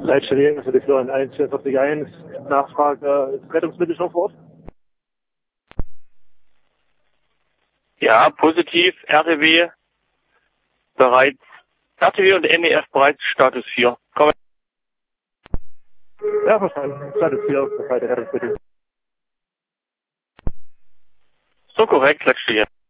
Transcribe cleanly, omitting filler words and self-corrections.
Leitstelle für die Florian 141 Nachfrage, ist Rettungsmittel schon vor Ort? Ja, positiv, RTW bereits, RTW und NEF bereits Status 4. Komm. Ja, verstanden. Status 4, Rettungsmittel. So korrekt, Leitstelle.